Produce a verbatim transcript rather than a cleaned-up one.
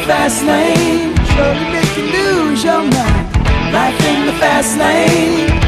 fast lane. Surely make you lose your mind. Life in the fast lane.